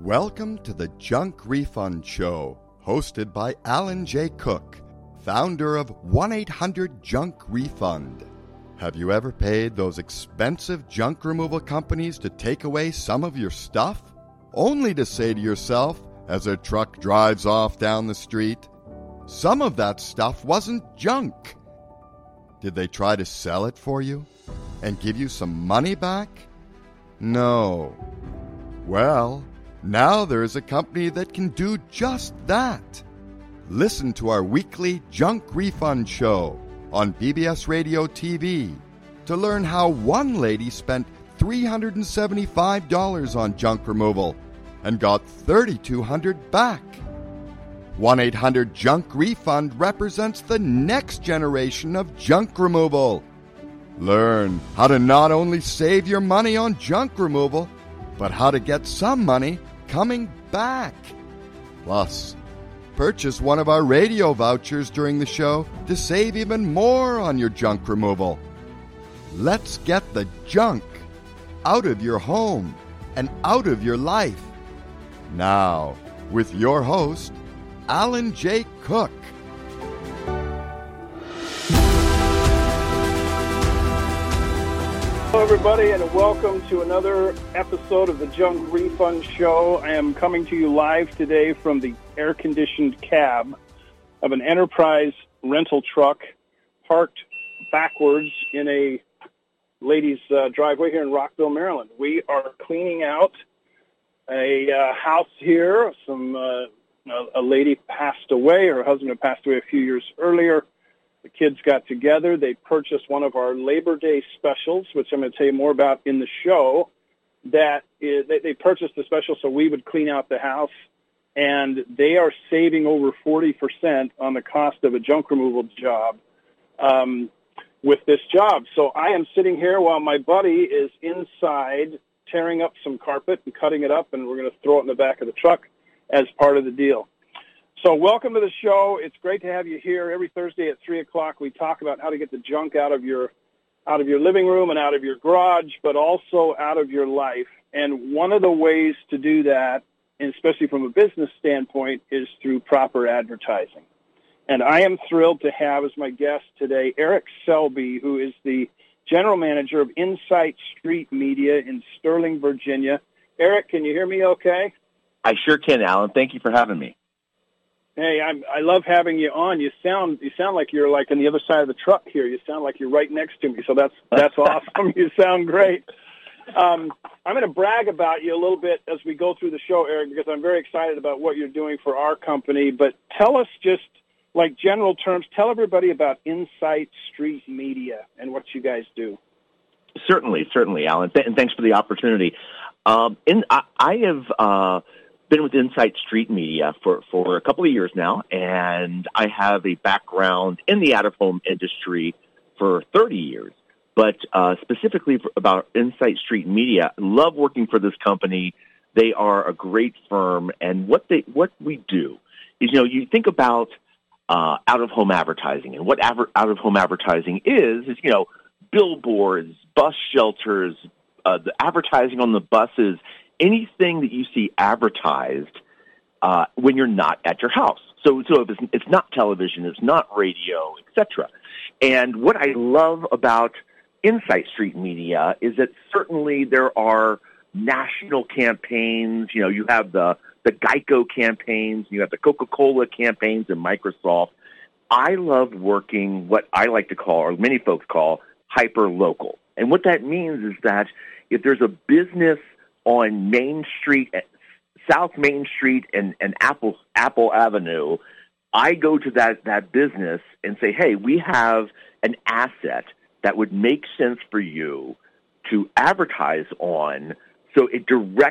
Welcome to the Junk Refund Show, hosted by Alan J. Cook, founder of 1-800-JUNK-REFUND. Have you ever paid those expensive junk removal companies to take away some of your stuff? Only to say to yourself, as a truck drives off down the street, some of that stuff wasn't junk. Did they try to sell it for you and give you some money back? No. Well, now there is a company that can do just that. Listen to our weekly Junk Refund Show on PBS Radio TV to learn how one lady spent $375 on junk removal and got $3,200 back. 1-800-JUNK-REFUND represents the next generation of junk removal. Learn how to not only save your money on junk removal, but how to get some money coming back. Plus, purchase one of our radio vouchers during the show to save even more on your junk removal. Let's get the junk out of your home and out of your life. Now, with your host, Alan J. Cook. Hello, everybody, and welcome to another episode of the Junk Refund Show. I am coming to you live today from the air-conditioned cab of an Enterprise rental truck parked backwards in a lady's driveway here in Rockville, Maryland. We are cleaning out a house here. A lady passed away. Her husband had passed away a few years earlier. The kids got together. They purchased one of our Labor Day specials, which I'm going to tell you more about in the show. They purchased the special so we would clean out the house, and they are saving over 40% on the cost of a junk removal job with this job. So I am sitting here while my buddy is inside tearing up some carpet and cutting it up, and we're going to throw it in the back of the truck as part of the deal. So welcome to the show. It's great to have you here. Every Thursday at 3 o'clock, we talk about how to get the junk out of your living room and out of your garage, but also out of your life. And one of the ways to do that, and especially from a business standpoint, is through proper advertising. And I am thrilled to have as my guest today Eric Selby, who is the general manager of Insight Street Media in Sterling, Virginia. Eric, can you hear me okay? I sure can, Alan. Thank you for having me. Hey, I love having you on. You sound like you're like on the other side of the truck here. You sound like you're right next to me, so that's awesome. You sound great. I'm going to brag about you a little bit as we go through the show, Eric, because I'm very excited about what you're doing for our company. But tell us just like general terms, tell everybody about Insight Street Media and what you guys do. Certainly, Alan, and thanks for the opportunity. I have been with Insight Street Media for a couple of years now, and I have a background in the out-of-home industry for 30 years. But specifically about Insight Street Media, I love working for this company. They are a great firm, and what we do is, you think about out-of-home advertising, and what out-of-home advertising is billboards, bus shelters, the advertising on the buses, anything that you see advertised when you're not at your house. So if it's not television, it's not radio, etc. And what I love about Insight Street Media is that certainly there are national campaigns. You have the Geico campaigns, you have the Coca-Cola campaigns, and Microsoft. I love working what I like to call, or many folks call, hyper-local. And what that means is that if there's a business on Main Street, South Main Street and Apple Avenue, I go to that business and say, hey, we have an asset that would make sense for you to advertise on, so it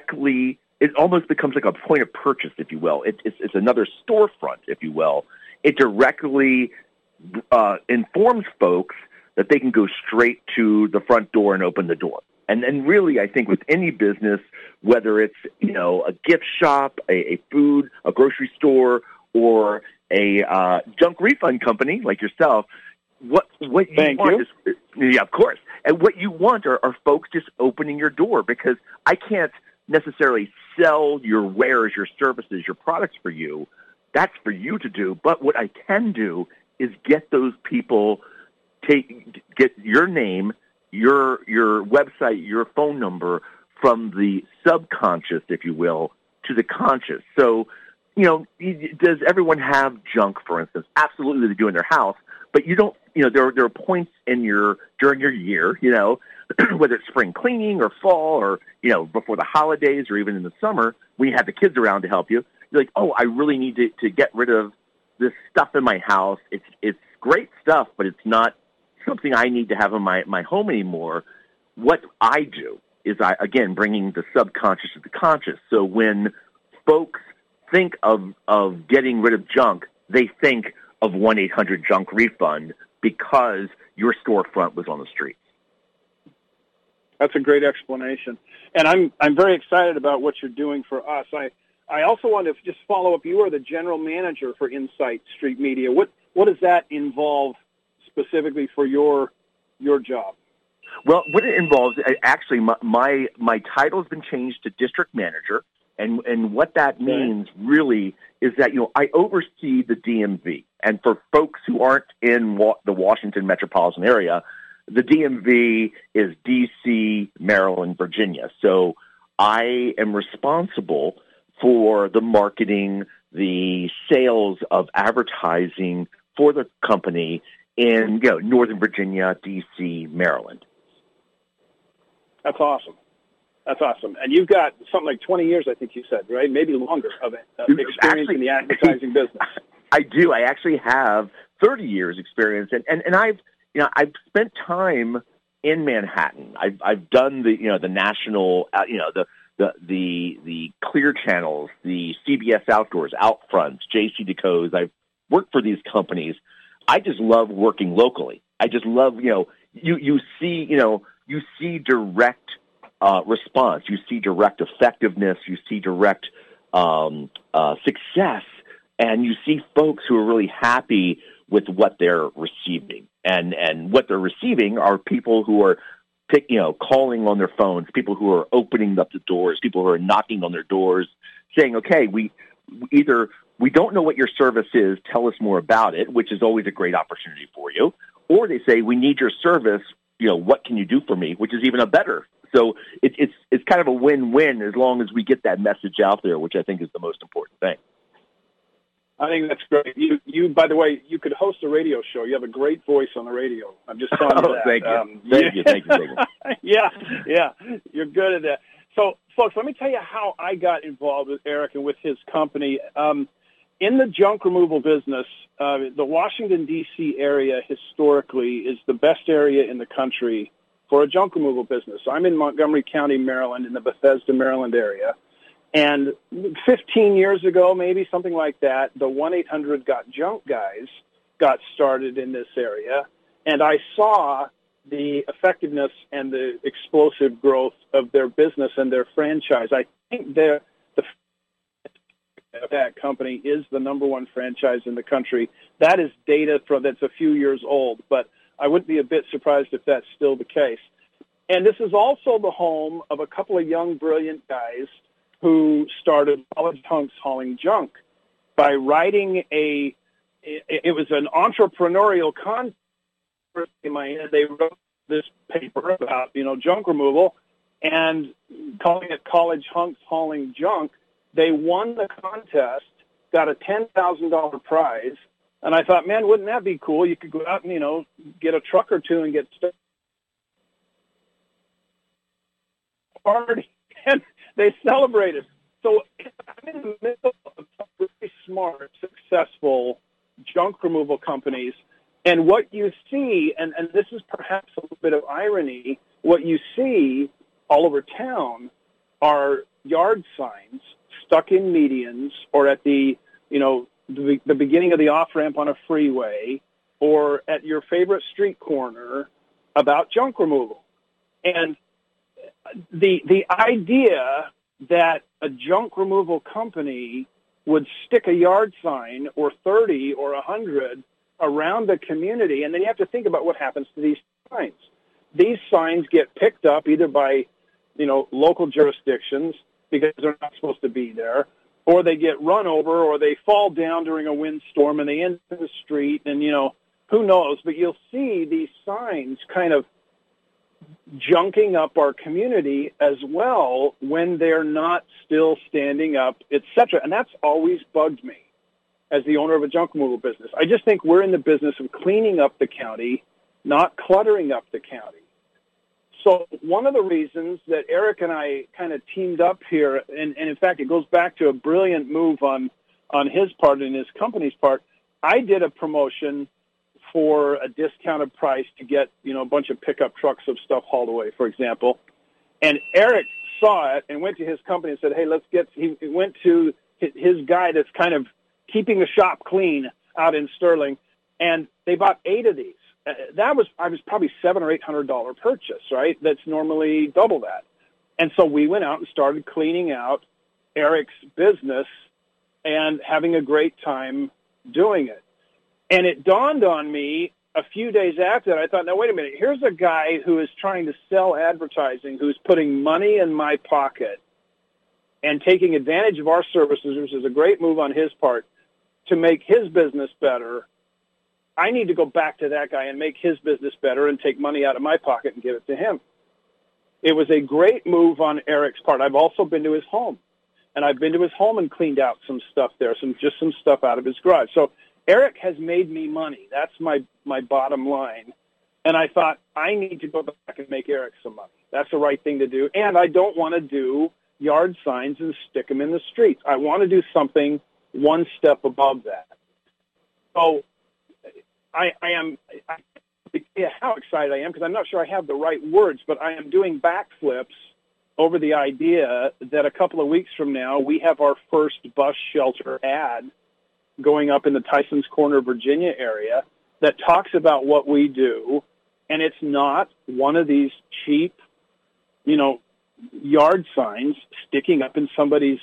almost becomes like a point of purchase, if you will. It's another storefront, if you will. It directly informs folks that they can go straight to the front door and open the door. And really, I think with any business, whether it's, a gift shop, a food, a grocery store, or a junk refund company like yourself, what you want is, yeah, of course. And what you want are folks just opening your door, because I can't necessarily sell your wares, your services, your products for you. That's for you to do. But what I can do is get those people, get your name, your website, your phone number from the subconscious, if you will, to the conscious. So, does everyone have junk, for instance? Absolutely, they do in their house, but you don't. There are points during your year, whether it's spring cleaning or fall or before the holidays or even in the summer when you have the kids around to help you. You're like, oh, I really need to get rid of this stuff in my house. It's great stuff, but it's not something I need to have in my home anymore. What I do is again, bringing the subconscious to the conscious. So when folks think of getting rid of junk, they think of 1-800-JUNK-REFUND because your storefront was on the street. That's a great explanation. And I'm very excited about what you're doing for us. I also want to just follow up. You are the general manager for Insight Street Media. What does that involve specifically for your job? Well, what it involves, actually, my title's been changed to district manager, and what that means really is that I oversee the DMV. And for folks who aren't in the Washington metropolitan area, the DMV is D.C., Maryland, Virginia. So I am responsible for the marketing, the sales of advertising for the company in Northern Virginia, D.C., Maryland. That's awesome. That's awesome. And you've got something like 20 years, I think you said, right? Maybe longer of experience in the advertising business. I do. I actually have 30 years experience, and I've spent time in Manhattan. I've done the national, the Clear Channels, the CBS Outdoors, Outfronts, JC Deco's. I've worked for these companies. I just love working locally. I just love, you see direct response. You see direct effectiveness. You see direct success. And you see folks who are really happy with what they're receiving. And what they're receiving are people who are calling on their phones, people who are opening up the doors, people who are knocking on their doors, saying, okay, we don't know what your service is, tell us more about it, which is always a great opportunity for you. Or they say, we need your service, what can you do for me, which is even a better. So it's kind of a win-win as long as we get that message out there, which I think is the most important thing. I think that's great. You, by the way, you could host a radio show. You have a great voice on the radio. I'm just telling you that. Thank you. Thank you. Yeah, you're good at that. So, folks, let me tell you how I got involved with Eric and with his company. In the junk removal business, the Washington, D.C. area historically is the best area in the country for a junk removal business. I'm in Montgomery County, Maryland, in the Bethesda, Maryland area. And 15 years ago, maybe something like that, the 1-800-GOT-JUNK guys got started in this area, and I saw the effectiveness and the explosive growth of their business and their franchise. I think that company is the number one franchise in the country. That is data that's a few years old, but I wouldn't be a bit surprised if that's still the case. And this is also the home of a couple of young, brilliant guys who started College Hunks Hauling Junk by writing it was an entrepreneurial contest in Miami. They wrote this paper about, junk removal and calling it College Hunks Hauling Junk. They won the contest, got a $10,000 prize, and I thought, man, wouldn't that be cool? You could go out and, get a truck or two and get started. Party. And they celebrated. So I'm in the middle of some really smart, successful junk removal companies, and what you see, and this is perhaps a little bit of irony, what you see all over town are yard signs stuck in medians or at the beginning of the off-ramp on a freeway or at your favorite street corner about junk removal. And the idea that a junk removal company would stick a yard sign or 30 or 100 around the community, and then you have to think about what happens to these signs. These signs get picked up either by, local jurisdictions. because they're not supposed to be there, or they get run over, or they fall down during a windstorm and they end in the street, and, who knows? But you'll see these signs kind of junking up our community as well when they're not still standing up, etc. And that's always bugged me as the owner of a junk removal business. I just think we're in the business of cleaning up the county, not cluttering up the county. So one of the reasons that Eric and I kind of teamed up here, and in fact it goes back to a brilliant move on his part and his company's part, I did a promotion for a discounted price to get, a bunch of pickup trucks of stuff hauled away, for example. And Eric saw it and went to his company and said, hey, he went to his guy that's kind of keeping the shop clean out in Sterling, and they bought 8 of these. I was probably $700 or $800 purchase, right? That's normally double that. And so we went out and started cleaning out Eric's business and having a great time doing it. And it dawned on me a few days after that, I thought, now, wait a minute. Here's a guy who is trying to sell advertising, who's putting money in my pocket and taking advantage of our services, which is a great move on his part, to make his business better. I need to go back to that guy and make his business better and take money out of my pocket and give it to him. It was a great move on Eric's part. I've also been to his home, and I've been to his home and cleaned out some stuff there, some stuff out of his garage. So Eric has made me money. That's my bottom line. And I thought, I need to go back and make Eric some money. That's the right thing to do. And I don't want to do yard signs and stick them in the streets. I want to do something one step above that. So I how excited I am, because I'm not sure I have the right words, but I am doing backflips over the idea that a couple of weeks from now we have our first bus shelter ad going up in the Tysons Corner, Virginia area that talks about what we do, and it's not one of these cheap, yard signs sticking up in somebody's,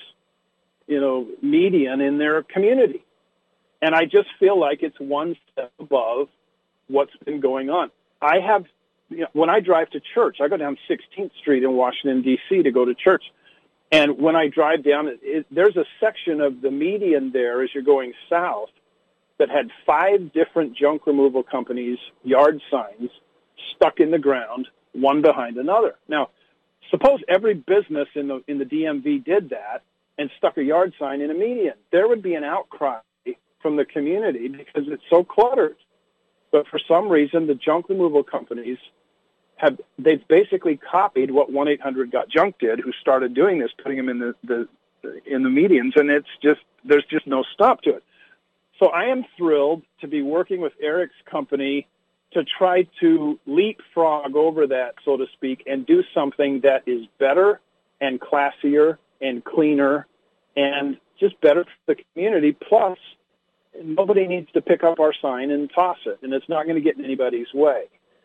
median in their community. And I just feel like it's one step above what's been going on. I have, when I drive to church, I go down 16th Street in Washington, D.C. to go to church. And when I drive down, there's a section of the median there as you're going south that had 5 different junk removal companies' yard signs stuck in the ground, one behind another. Now, suppose every business in the DMV did that and stuck a yard sign in a median. There would be an outcry from the community because it's so cluttered. But for some reason, the junk removal companies they've basically copied what 1-800-GOT-JUNK did, who started doing this, putting them in the medians, and there's just no stop to it. So I am thrilled to be working with Eric's company to try to leapfrog over that, so to speak, and do something that is better and classier and cleaner and just better for the community. Plus, nobody needs to pick up our sign and toss it, and it's not going to get in anybody's way.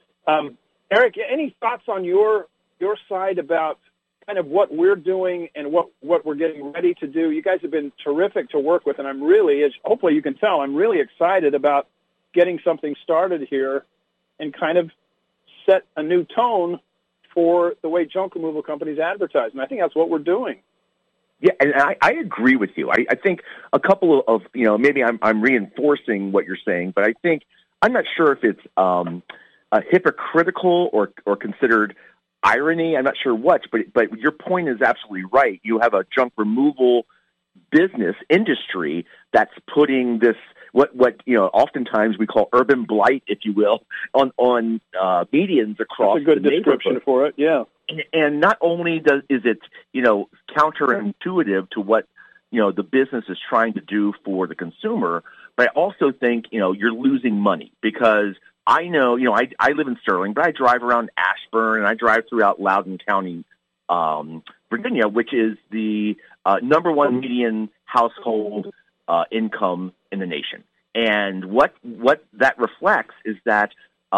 Eric, any thoughts on your side about kind of what we're doing and what we're getting ready to do? You guys have been terrific to work with, and I'm really, as hopefully you can tell, I'm really excited about getting something started here and kind of set a new tone for the way junk removal companies advertise. And I think that's what we're doing. Yeah, and I agree with you. I think a couple of, maybe I'm reinforcing what you're saying, but I think, I'm not sure if it's hypocritical or considered irony. I'm not sure what, but your point is absolutely right. You have a junk removal business industry that's putting this, what oftentimes we call urban blight, if you will, on medians across the neighborhood. That's a good description for it, yeah. And not only is it, counterintuitive to what, the business is trying to do for the consumer, but I also think, you're losing money because I know, I live in Sterling, but I drive around Ashburn and I drive throughout Loudoun County, Virginia, which is the number one median household income in the nation. And what that reflects is that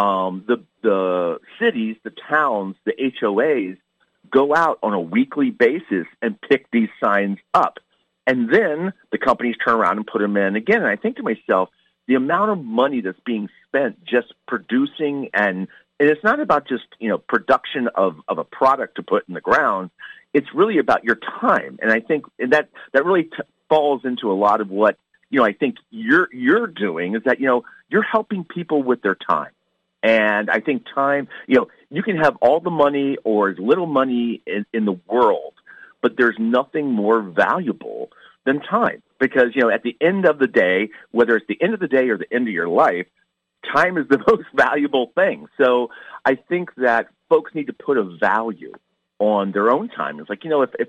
the cities, the towns, the HOAs go out on a weekly basis and pick these signs up. And then the companies turn around and put them in again. And I think to myself, the amount of money that's being spent just producing and And it's not about just, production of a product to put in the ground. It's really about your time. And I think that really falls into a lot of what, I think you're doing is that, you're helping people with their time. And I think time, you can have all the money or as little money in the world, but there's nothing more valuable than time. Because, at the end of the day, whether it's the end of the day or the end of your life, time is the most valuable thing. So I think that folks need to put a value on their own time. It's like,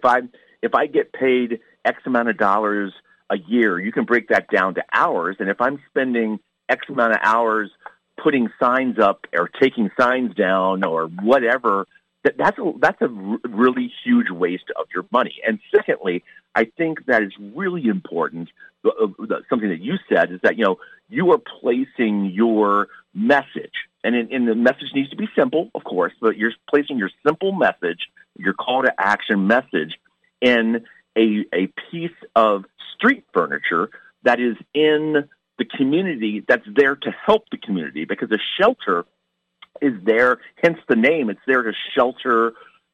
if I get paid X amount of dollars a year, you can break that down to hours. And if I'm spending X amount of hours putting signs up or taking signs down or whatever, that's a really huge waste of your money. And secondly, I think that is really important. Something that you said is that, you are placing your message, and the message needs to be simple, of course, but you're placing your simple message, your call to action message in a piece of street furniture that is in the community, that's there to help the community, because a shelter is there, hence the name. It's there to shelter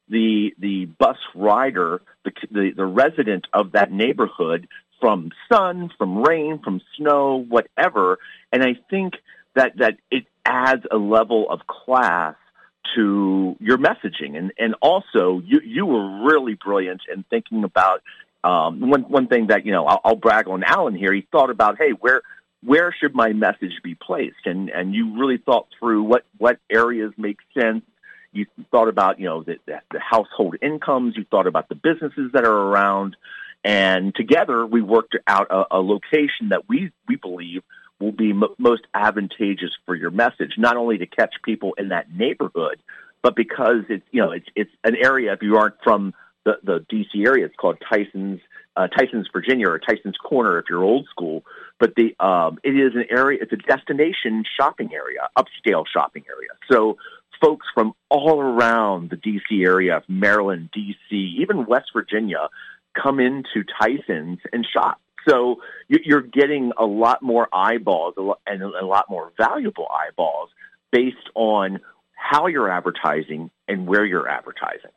the bus rider, the resident of that neighborhood from sun, from rain, from snow, whatever. And I think that it adds a level of class to your messaging. And also, you were really brilliant in thinking about one thing that, I'll brag on Alan here. He thought about, hey, where should my message be placed? And you really thought through what areas make sense. You thought about, the household incomes. You thought about the businesses that are around. And together we worked out a location that we believe will be most advantageous for your message, not only to catch people in that neighborhood, but because it's an area, if you aren't from the DC area, it's called Tyson's, Virginia, or Tyson's Corner if you're old school. But it is an area, it's a destination shopping area, upscale shopping area. So folks from all around the DC area, Maryland, DC, even West Virginia, come into Tyson's and shop. So you're getting a lot more eyeballs and a lot more valuable eyeballs based on how you're advertising and where you're advertising.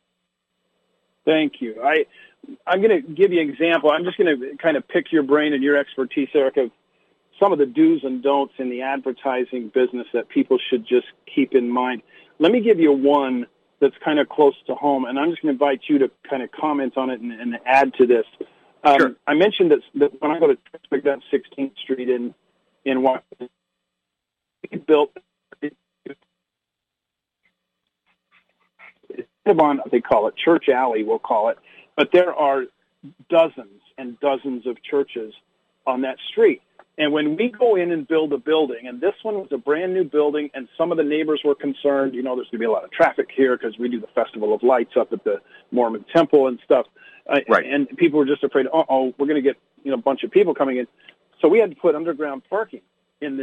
Thank you. I'm going to give you an example. I'm just going to kind of pick your brain and your expertise, Eric, of some of the do's and don'ts in the advertising business that people should just keep in mind. Let me give you one that's kind of close to home, and I'm just going to invite you to kind of comment on it and add to this. Sure. I mentioned that when I go to McDuff 16th Street in Washington, we built they call it Church Alley, we'll call it, but there are dozens and dozens of churches on that street. And when we go in and build a building, and this one was a brand new building, and some of the neighbors were concerned, there's going to be a lot of traffic here because we do the Festival of Lights up at the Mormon Temple and stuff. Right. And people were just afraid, we're going to get a bunch of people coming in. So we had to put underground parking in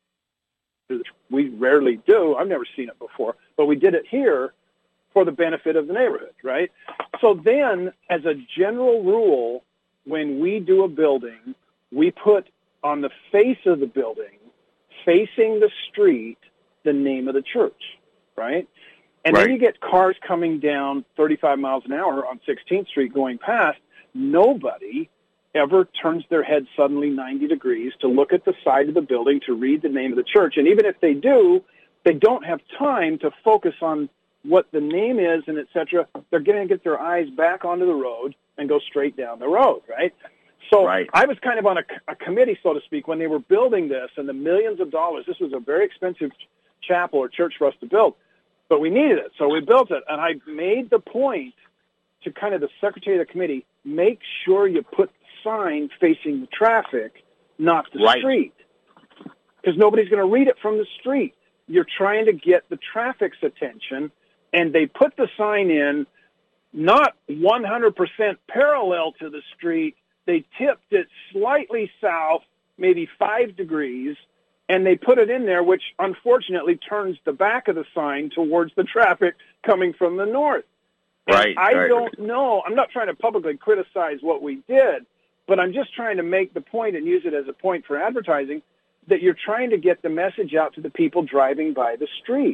the. We rarely do. I've never seen it before, but we did it here for the benefit of the neighborhood, right? So then, as a general rule, when we do a building, we put on the face of the building, facing the street, the name of the church, right? And then you get cars coming down 35 miles an hour on 16th Street going past. Nobody ever turns their head suddenly 90 degrees to look at the side of the building to read the name of the church. And even if they do, they don't have time to focus on what the name is and et cetera. They're going to get their eyes back onto the road and go straight down the road, right? So I was kind of on a committee, so to speak, when they were building this and the millions of dollars. This was a very expensive chapel or church for us to build, but we needed it, so we built it. And I made the point to kind of the secretary of the committee, make sure you put the sign facing the traffic, not the street, because nobody's going to read it from the street. You're trying to get the traffic's attention, and they put the sign in not 100% parallel to the street. They tipped it slightly south, maybe 5 degrees, and they put it in there, which unfortunately turns the back of the sign towards the traffic coming from the north. Right. I don't know. I'm not trying to publicly criticize what we did, but I'm just trying to make the point and use it as a point for advertising that you're trying to get the message out to the people driving by the street,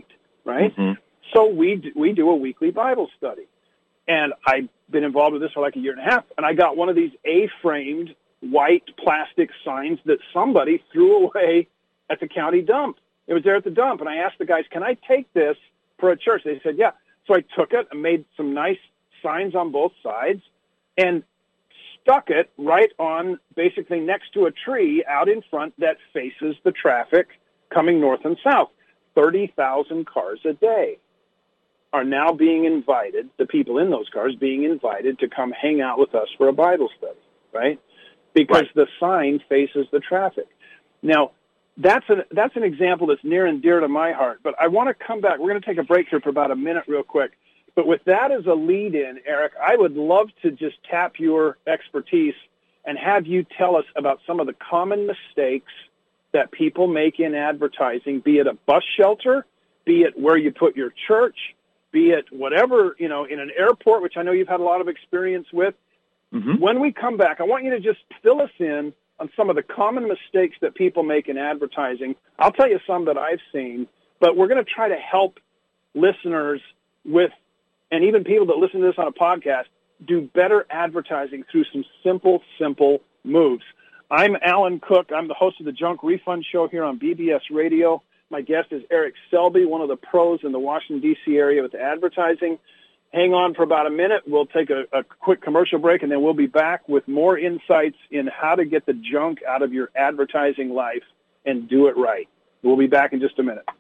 right? Mm-hmm. So we do a weekly Bible study. And I've been involved with this for like a year and a half, and I got one of these A-framed white plastic signs that somebody threw away at the county dump. It was there at the dump, and I asked the guys, can I take this for a church? They said, yeah. So I took it and made some nice signs on both sides and stuck it right on, basically next to a tree out in front that faces the traffic coming north and south. 30,000 cars a day are now being invited, the people in those cars being invited to come hang out with us for a Bible study, right? Because the sign faces the traffic. Now, that's an example that's near and dear to my heart, but I want to come back. We're going to take a break here for about a minute real quick. But with that as a lead-in, Eric, I would love to just tap your expertise and have you tell us about some of the common mistakes that people make in advertising, be it a bus shelter, be it where you put your church, be it whatever, in an airport, which I know you've had a lot of experience with. Mm-hmm. When we come back, I want you to just fill us in on some of the common mistakes that people make in advertising. I'll tell you some that I've seen, but we're going to try to help listeners with, and even people that listen to this on a podcast, do better advertising through some simple moves. I'm Alan Cook. I'm the host of the Junk Refund Show here on BBS Radio. My guest is Eric Selby, one of the pros in the Washington, D.C. area with advertising. Hang on for about a minute. We'll take a quick commercial break, and then we'll be back with more insights in how to get the junk out of your advertising life and do it right. We'll be back in just a minute.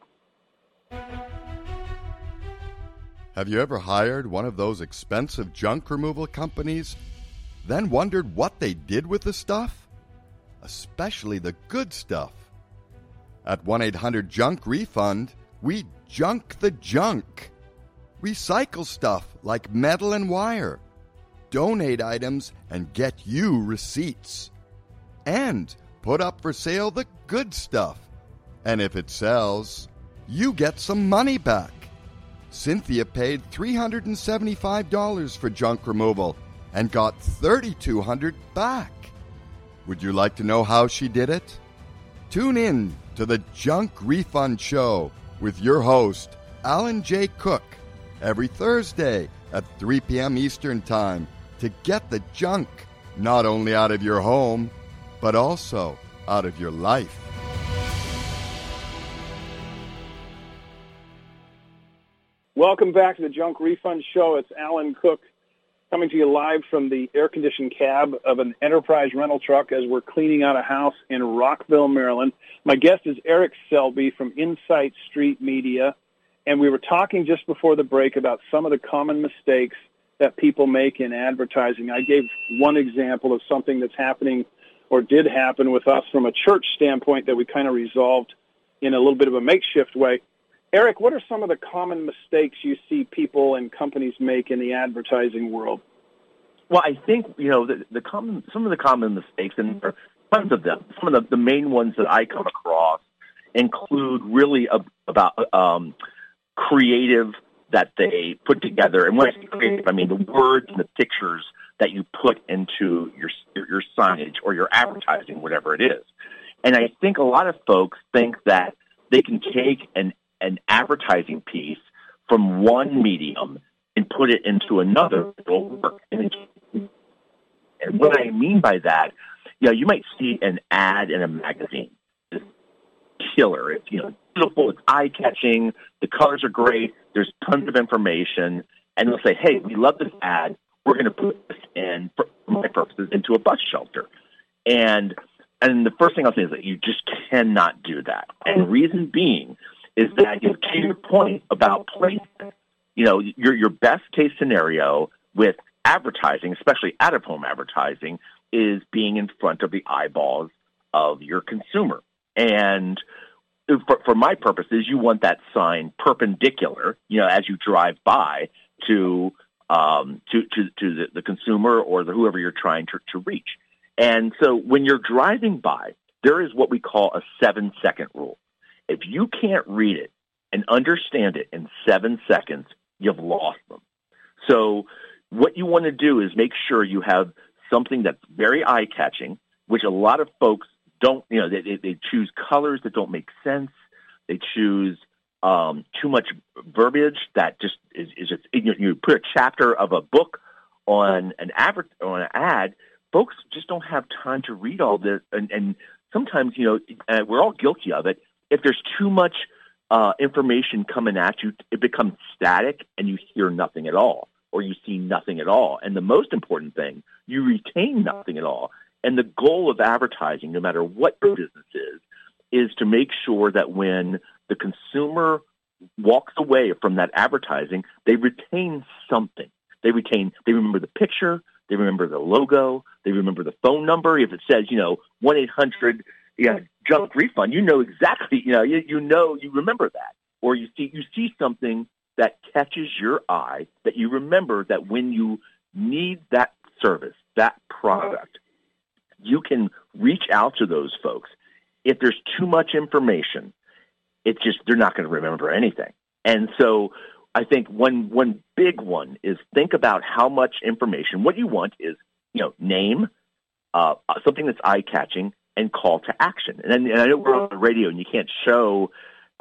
Have you ever hired one of those expensive junk removal companies, then wondered what they did with the stuff? Especially the good stuff. At 1-800-JUNK-REFUND, we junk the junk. Recycle stuff like metal and wire. Donate items and get you receipts. And put up for sale the good stuff. And if it sells, you get some money back. Cynthia paid $375 for junk removal and got $3,200 back. Would you like to know how she did it? Tune in to the Junk Refund Show with your host, Alan J. Cook, every Thursday at 3 p.m. Eastern Time to get the junk not only out of your home, but also out of your life. Welcome back to the Junk Refund Show. It's Alan Cook coming to you live from the air-conditioned cab of an Enterprise rental truck as we're cleaning out a house in Rockville, Maryland. My guest is Eric Selby from Insight Street Media, and we were talking just before the break about some of the common mistakes that people make in advertising. I gave one example of something that's happening or did happen with us from a church standpoint that we kind of resolved in a little bit of a makeshift way. Eric, what are some of the common mistakes you see people and companies make in the advertising world? Well, I think, some of the common mistakes, and there are tons of them, some of the main ones that I come across include really about creative that they put together. And when I say creative, I mean the words and the pictures that you put into your signage or your advertising, whatever it is. And I think a lot of folks think that they can take an advertising piece from one medium and put it into another. It'll work. And what I mean by that, you might see an ad in a magazine. It's killer. It's beautiful. It's eye-catching. The colors are great. There's tons of information. And they'll say, hey, we love this ad. We're going to put this in, for my purposes, into a bus shelter. And the first thing I'll say is that you just cannot do that. And the reason being is that, to your point about placement, your best case scenario with advertising, especially out-of-home advertising, is being in front of the eyeballs of your consumer. And for my purposes, you want that sign perpendicular, as you drive by to the consumer or whoever you're trying to reach. And so when you're driving by, there is what we call a 7-second rule. If you can't read it and understand it in 7 seconds, you've lost them. So what you want to do is make sure you have something that's very eye-catching, which a lot of folks don't, they choose colors that don't make sense. They choose too much verbiage that just is just, you put a chapter of a book on an ad, folks just don't have time to read all this. And sometimes, we're all guilty of it. If there's too much information coming at you, it becomes static and you hear nothing at all, or you see nothing at all. And the most important thing, you retain nothing at all. And the goal of advertising, no matter what your business is to make sure that when the consumer walks away from that advertising, they retain something. They remember the picture, they remember the logo, they remember the phone number. If it says, 1-800 junk refund, exactly, you remember that. Or you see something that catches your eye, that you remember that when you need that service, that product, you can reach out to those folks. If there's too much information, they're not going to remember anything. And so I think one big one is think about how much information. What you want is, name, something that's eye-catching, and call to action. And I know we're on the radio and you can't show,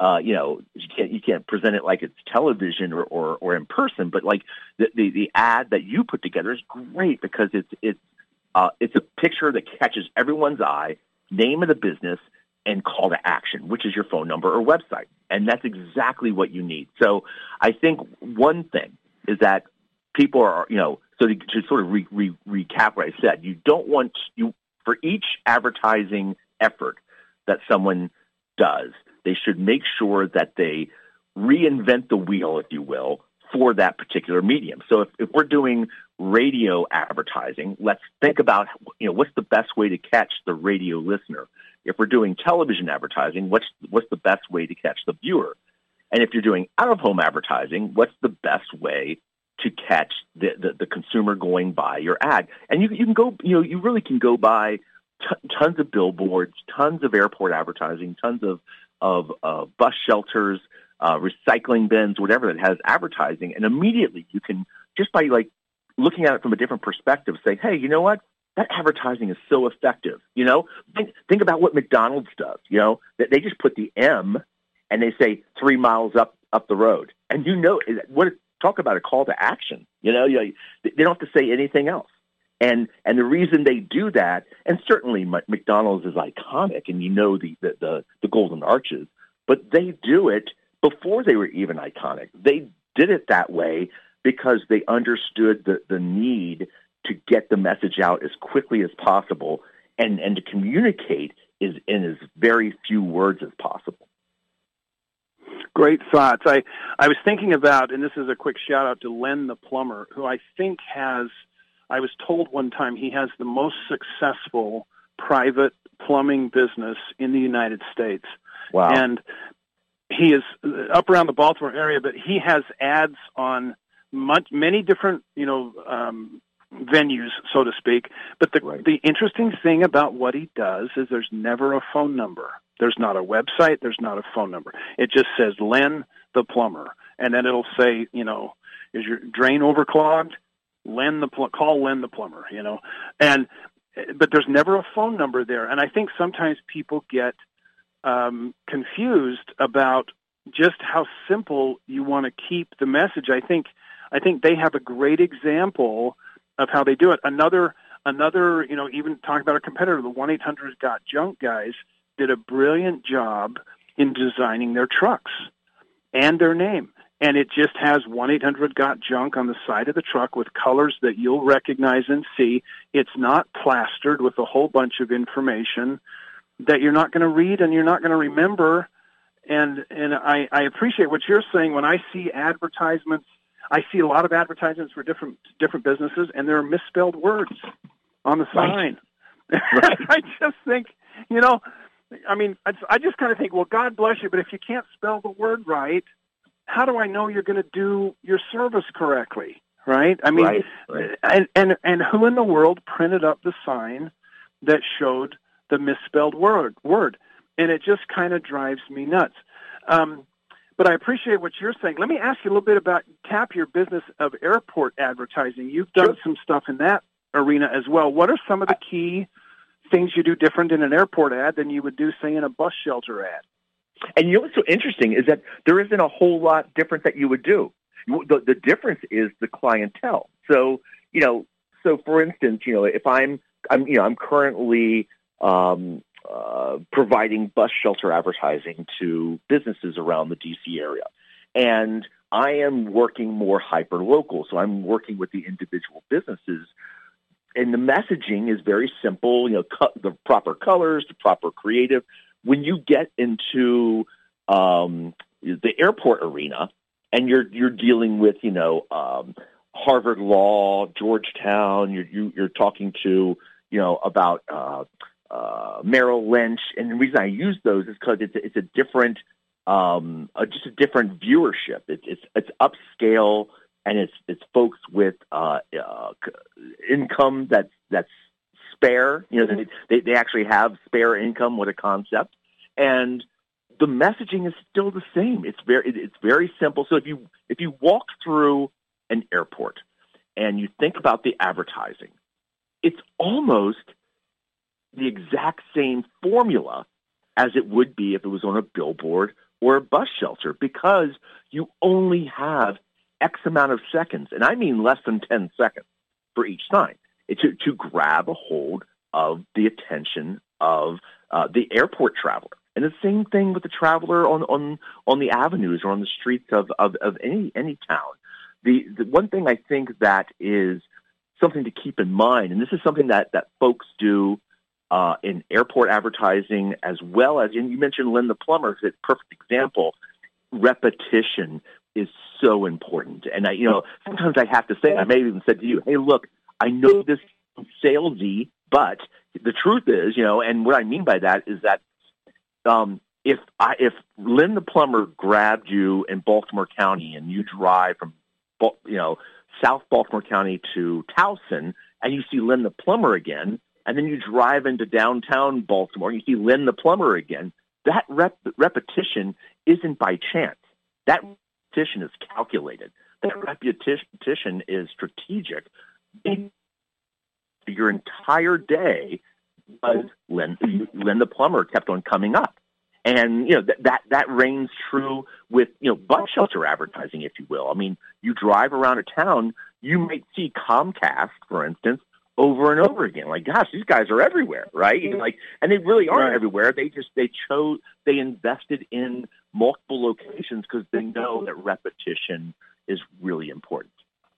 you can't present it like it's television or in person, but like the ad that you put together is great because it's a picture that catches everyone's eye, name of the business, and call to action, which is your phone number or website. And that's exactly what you need. So I think one thing is that people are, so to sort of recap what I said, you don't want for each advertising effort that someone does, they should make sure that they reinvent the wheel, if you will, for that particular medium. So if we're doing radio advertising, let's think about, what's the best way to catch the radio listener? If we're doing television advertising, what's the best way to catch the viewer? And if you're doing out-of-home advertising, what's the best way to catch the consumer going by your ad? And you can go, you really can go by tons of billboards, tons of airport advertising, tons of bus shelters, recycling bins, whatever that has advertising, and immediately you can, just by looking at it from a different perspective, say, hey, you know what? That advertising is so effective. Think about what McDonald's does. They just put the M and they say 3 miles up the road, and talk about a call to action. They don't have to say anything else. And the reason they do that, and certainly McDonald's is iconic, and the Golden Arches, but they do it before they were even iconic. They did it that way because they understood the need to get the message out as quickly as possible and to communicate in as very few words as possible. Great thoughts. I was thinking about, and this is a quick shout out to Len the plumber, who I think I was told one time he has the most successful private plumbing business in the United States. Wow. And he is up around the Baltimore area, but he has ads on many different, venues, so to speak. But the interesting thing about what he does is there's never a phone number. There's not a website. There's not a phone number. It just says Len the plumber. And then it'll say, is your drain overclogged? Call Len the plumber, but there's never a phone number there. And I think sometimes people get confused about just how simple you want to keep the message. I think they have a great example of how they do it. Another, even talking about a competitor, the 1-800-GOT-JUNK guys did a brilliant job in designing their trucks and their name. And it just has 1-800-GOT-JUNK on the side of the truck with colors that you'll recognize and see. It's not plastered with a whole bunch of information that you're not going to read and you're not going to remember. And I appreciate what you're saying. When I see advertisements, I see a lot of advertisements for different businesses, and there are misspelled words on the sign. Right. I just think, I just kind of think, well, God bless you, but if you can't spell the word right, how do I know you're going to do your service correctly, right? I mean, right. And who in the world printed up the sign that showed the misspelled word? And it just kind of drives me nuts. But I appreciate what you're saying. Let me ask you a little bit about your business of airport advertising. You've done some stuff in that arena as well. What are some of the key things you do different in an airport ad than you would do, say, in a bus shelter ad? And you know what's so interesting is that there isn't a whole lot different that you would do. The difference is the clientele. So, for instance, if I'm currently providing bus shelter advertising to businesses around the DC area, and I am working more hyper-local. So I'm working with the individual businesses, and the messaging is very simple. The proper colors, the proper creative. When you get into the airport arena, and you're dealing with Harvard Law, Georgetown, you're talking to about Merrill Lynch, and the reason I use those is because it's a different just a different viewership. It's upscale, and it's folks with income that's spare. They actually have spare income. What a concept! And the messaging is still the same. It's very simple. So if you walk through an airport and you think about the advertising, it's almost the exact same formula as it would be if it was on a billboard or a bus shelter, because you only have X amount of seconds, and I mean less than 10 seconds for each sign, to grab a hold of the attention of the airport traveler. And the same thing with the traveler on the avenues or on the streets of any town. The one thing I think that is something to keep in mind, and this is something that folks do in airport advertising as well as, and you mentioned Lynn the Plumber, it's a perfect example. Repetition is so important. And sometimes I have to say, I may have even said to you, hey, look, I know this is salesy, but the truth is, and what I mean by that is that if Lynn the Plumber grabbed you in Baltimore County and you drive from South Baltimore County to Towson, and you see Lynn the Plumber again, and then you drive into downtown Baltimore and you see Lynn the Plumber again, that repetition isn't by chance. That repetition is calculated. That repetition is strategic. Your entire day was Lynn the Plumber kept on coming up. And, that reigns true with, bus shelter advertising, if you will. I mean, you drive around a town, you might see Comcast, for instance, over and over again. Like, gosh, these guys are everywhere, right? And they really aren't everywhere. They invested in multiple locations because they know that repetition is really important.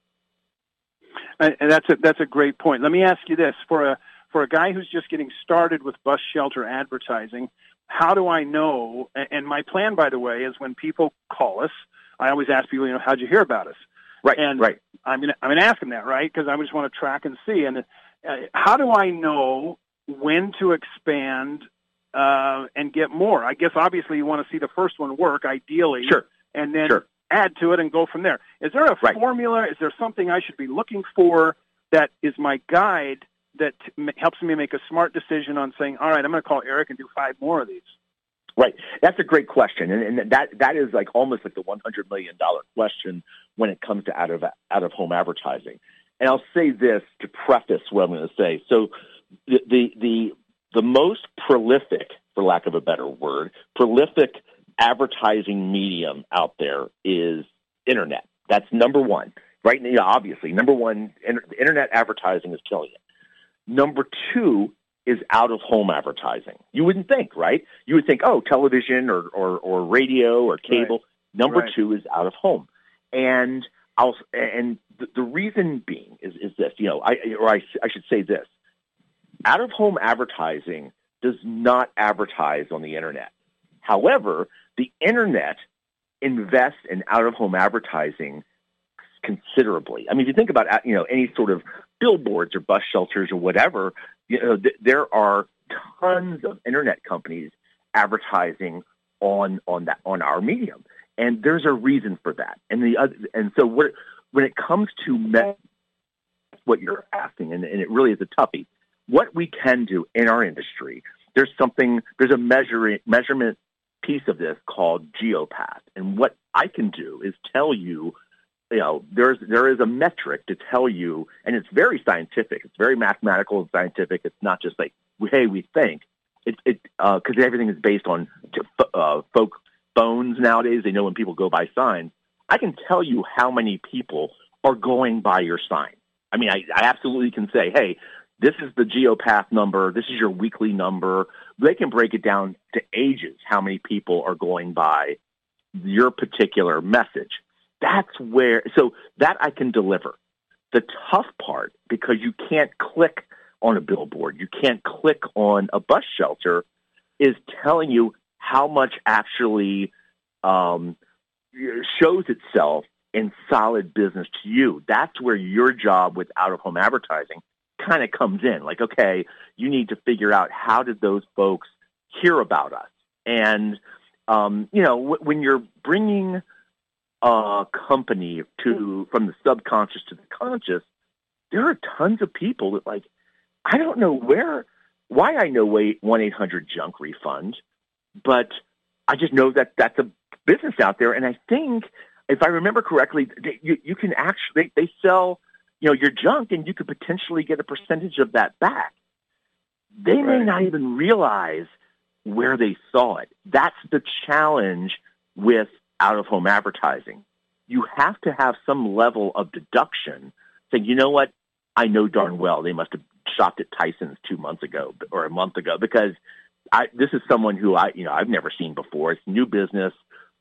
And that's a great point. Let me ask you this: for a guy who's just getting started with bus shelter advertising, how do I know? And my plan, by the way, is when people call us, I always ask people, how'd you hear about us? Right. And right. I'm gonna ask them that, right? Because I just want to track and see. And how do I know when to expand and get more? I guess obviously you want to see the first one work, ideally, sure, and then add to it and go from there. Is there a formula? Is there something I should be looking for that is my guide that helps me make a smart decision on saying, all right, I'm going to call Eric and do 5 more of these? Right. That's a great question. And that is like almost like the $100 million question when it comes to out-of-home advertising. And I'll say this to preface what I'm going to say. So the most prolific, for lack of a better word, prolific advertising medium out there is internet. That's number one. Right now, obviously, number one, internet advertising is killing it. Number 2 is out-of-home advertising. You wouldn't think, right? You would think, television or radio or cable. Right. Number 2 is out-of-home. And the reason being is this, I should say this. Out-of-home advertising does not advertise on the internet. However, the internet invests in out-of-home advertising considerably. I mean, if you think about, any sort of billboards or bus shelters or whatever, there are tons of internet companies advertising on our medium, and there's a reason for that. And so when it comes to what you're asking, and it really is a toughie, what we can do in our industry, there's a measurement piece of this called Geopath, and what I can do is tell you. There is a metric to tell you, and it's very scientific. It's very mathematical and scientific. It's not just like, hey, we think. because everything is based on folk phones nowadays. They know when people go by signs. I can tell you how many people are going by your sign. I mean, I absolutely can say, hey, this is the GeoPath number. This is your weekly number. They can break it down to ages, how many people are going by your particular message. That's where, so that I can deliver. The tough part, because you can't click on a billboard, you can't click on a bus shelter, is telling you how much actually shows itself in solid business to you. That's where your job with out-of-home advertising kind of comes in. Like, okay, you need to figure out how did those folks hear about us? And, when you're bringing a company from the subconscious to the conscious, there are tons of people that, like, I don't know why I know 1-800-JUNK-REFUND, but I just know that that's a business out there. And I think, if I remember correctly, you can actually, they sell, your junk, and you could potentially get a percentage of that back. They may not even realize where they saw it. That's the challenge with out-of-home advertising. You have to have some level of deduction, saying, you know what, I know darn well they must have shopped at Tyson's 2 months ago or a month ago, because this is someone who I've never seen before. It's new business.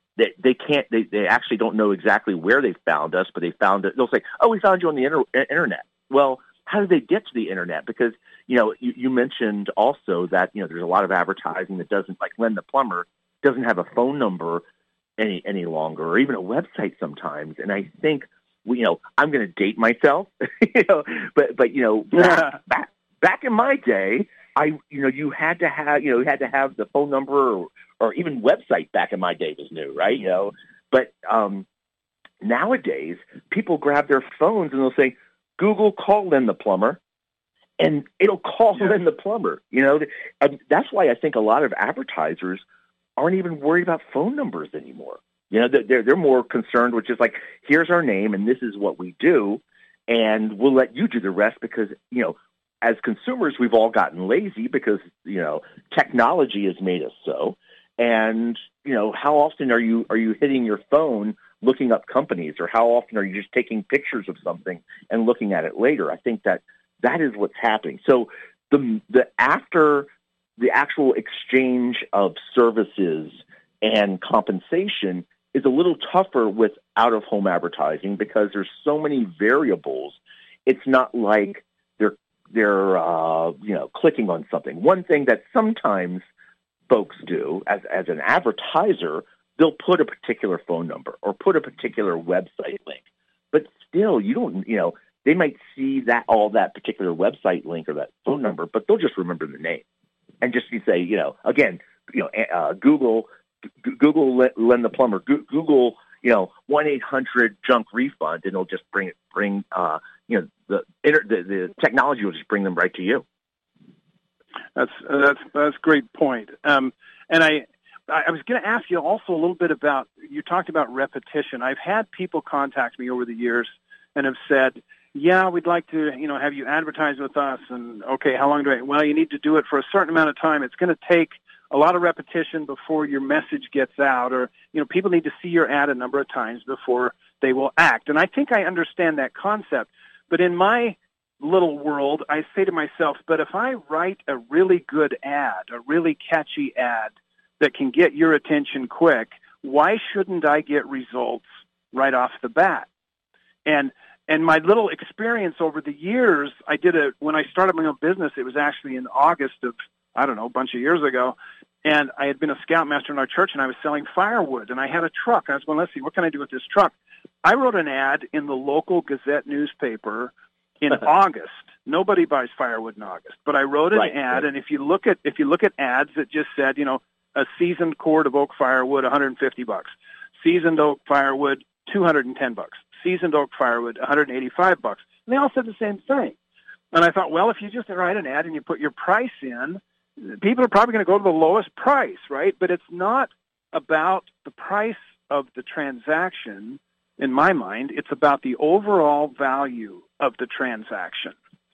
They actually don't know exactly where they found us, but they found it. They'll say, oh, we found you on the internet. Well, how did they get to the internet? Because, you mentioned also that, there's a lot of advertising that doesn't, like Len the Plumber, doesn't have a phone number any longer, or even a website sometimes. And I think, I'm going to date myself, but back in my day, you had to have the phone number or even website back in my day was new, right? But nowadays people grab their phones and they'll say, Google, call Len the Plumber, and it'll call Len the Plumber. That's why I think a lot of advertisers aren't even worried about phone numbers anymore. They're more concerned with just like, here's our name and this is what we do, and we'll let you do the rest, because, as consumers, we've all gotten lazy because, technology has made us so. And, how often are you hitting your phone looking up companies, or how often are you just taking pictures of something and looking at it later? I think that is what's happening. So after the actual exchange of services and compensation is a little tougher with out-of-home advertising, because there's so many variables. It's not like they're clicking on something. One thing that sometimes folks do as an advertiser, they'll put a particular phone number or put a particular website link, but still you don't, they might see that particular website link or that phone number, but they'll just remember the name and just say, Google Len the Plumber, Google 1-800-JUNK-REFUND, and it'll just bring the technology will just bring them right to you. That's a great point. And I was going to ask you also a little bit about, you talked about repetition. I've had people contact me over the years and have said, yeah, we'd like to, have you advertise with us. And okay, how long well, you need to do it for a certain amount of time. It's going to take a lot of repetition before your message gets out, or, people need to see your ad a number of times before they will act. And I think I understand that concept. But in my little world, I say to myself, but if I write a really good ad, a really catchy ad that can get your attention quick, why shouldn't I get results right off the bat? And my little experience over the years, when I started my own business, it was actually in August of, a bunch of years ago, and I had been a scoutmaster in our church, and I was selling firewood, and I had a truck. I was going, let's see, what can I do with this truck? I wrote an ad in the local Gazette newspaper in August. Nobody buys firewood in August, but I wrote an ad, and if you look at ads that just said, a seasoned cord of oak firewood, $150, seasoned oak firewood, $210, seasoned oak firewood, $185, and they all said the same thing. And I thought, well, if you just write an ad and you put your price in, people are probably going to go to the lowest price, right? But it's not about the price of the transaction, in my mind. It's about the overall value of the transaction.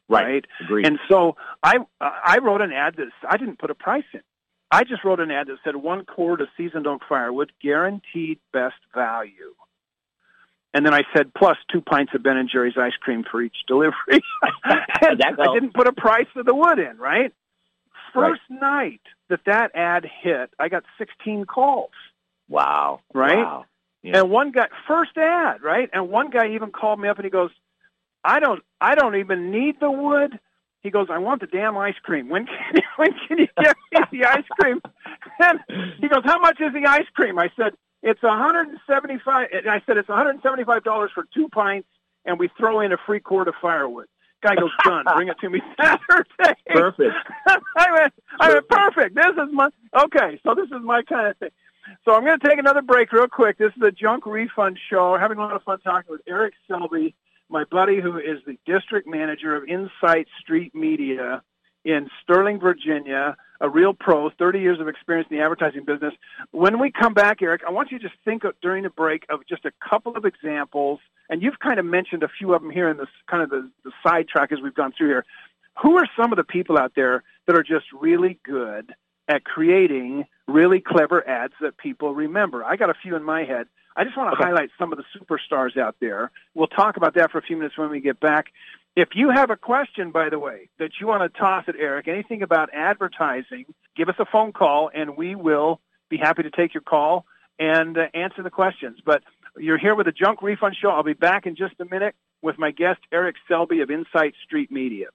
Right. Agreed. And so I wrote an ad that I didn't put a price in. I just wrote an ad that said 1 quart of seasoned oak firewood, guaranteed best value. And then I said, plus 2 pints of Ben & Jerry's ice cream for each delivery. I didn't put a price of the wood in, right? First night that ad hit, I got 16 calls. Wow. Right? Wow. Yeah. And one guy, first ad, right? And one guy even called me up and he goes, I don't even need the wood. He goes, I want the damn ice cream. When can you get me the ice cream? And he goes, how much is the ice cream? I said, it's $175. And I said, it's $175 for 2 pints, and we throw in a free quart of firewood. Guy goes, done. Bring it to me Saturday. Perfect. I went, perfect. So this is my kind of thing. So I'm going to take another break real quick. This is the Junk Refund Show. We're having a lot of fun talking with Eric Selby, my buddy who is the district manager of Insight Street Media in Sterling, Virginia, a real pro, 30 years of experience in the advertising business. When we come back, Eric, I want you to just think during the break of just a couple of examples, and you've kind of mentioned a few of them here in this kind of the sidetrack as we've gone through here. Who are some of the people out there that are just really good at creating really clever ads that people remember? I got a few in my head. I just want to highlight some of the superstars out there. We'll talk about that for a few minutes when we get back. If you have a question, by the way, that you want to toss at Eric, anything about advertising, give us a phone call, and we will be happy to take your call and answer the questions. But you're here with the Junk Refund Show. I'll be back in just a minute with my guest, Eric Selby of Insight Street Media.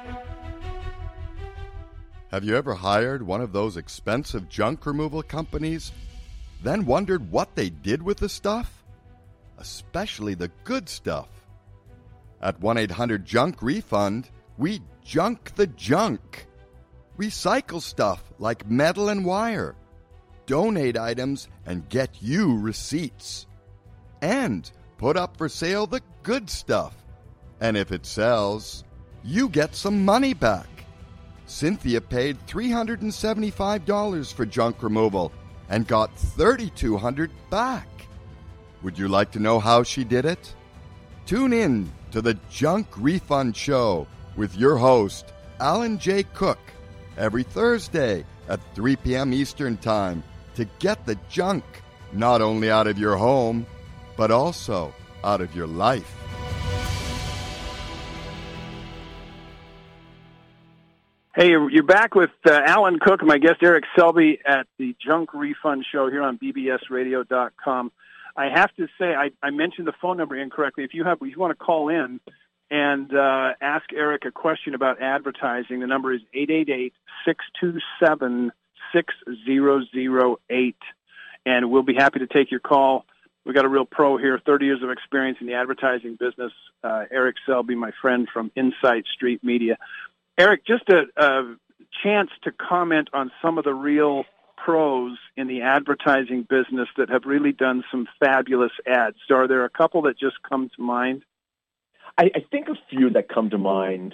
Have you ever hired one of those expensive junk removal companies, then wondered what they did with the stuff? Especially the good stuff. At 1-800-JUNK-REFUND, we junk the junk. Recycle stuff like metal and wire. Donate items and get you receipts. And put up for sale the good stuff. And if it sells, you get some money back. Cynthia paid $375 for junk removal and got $3,200 back. Would you like to know how she did it? Tune in to the Junk Refund Show with your host, Alan J. Cook, every Thursday at 3 p.m. Eastern Time to get the junk not only out of your home, but also out of your life. Hey, you're back with Alan Cook and my guest Eric Selby at the Junk Refund Show here on bbsradio.com. I have to say, I mentioned the phone number incorrectly. If you want to call in and ask Eric a question about advertising, the number is 888-627-6008, and we'll be happy to take your call. We've got a real pro here, 30 years of experience in the advertising business. Eric Selby, my friend from Insight Street Media. Eric, just a chance to comment on some of the real pros in the advertising business that have really done some fabulous ads. So are there a couple that just come to mind? I think a few that come to mind.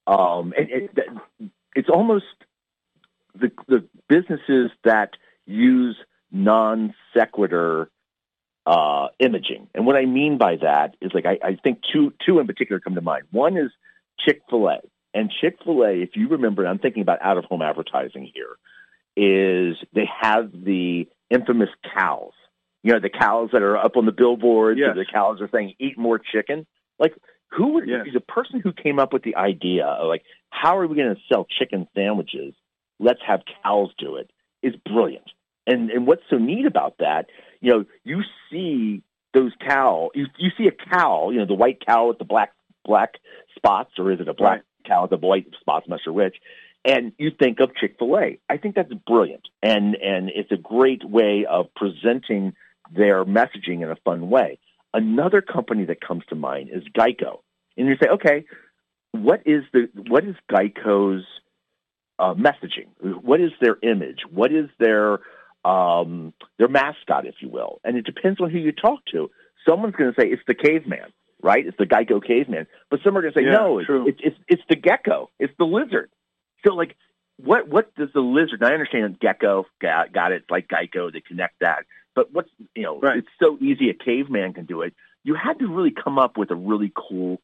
It's almost the businesses that use non sequitur imaging. And what I mean by that is, like, I think two in particular come to mind. One is Chick-fil-A. And Chick-fil-A, if you remember, I'm thinking about out-of-home advertising here, is they have the infamous cows. You know, the cows that are up on the billboards, yes. The cows are saying, eat more chicken. Like, who would yes. be the person who came up with the idea of, like, how are we going to sell chicken sandwiches? Let's have cows do it, is brilliant. And what's so neat about that, you know, you see those cows, you see a cow, you know, the white cow with the black spots, or is it a black cow with the white spots? I'm not sure which. And you think of Chick-fil-A. I think that's brilliant. And it's a great way of presenting their messaging in a fun way. Another company that comes to mind is Geico. And you say, okay, what is Geico's messaging? What is their image? What is their mascot, if you will? And it depends on who you talk to. Someone's going to say it's the caveman, right? It's the Geico caveman. But some are going to say, no, it's the gecko. It's the lizard. So, like, what does the lizard? Now, I understand gecko, got it. It's like Geico. They connect that. But It's so easy. A caveman can do it. You had to really come up with a really cool,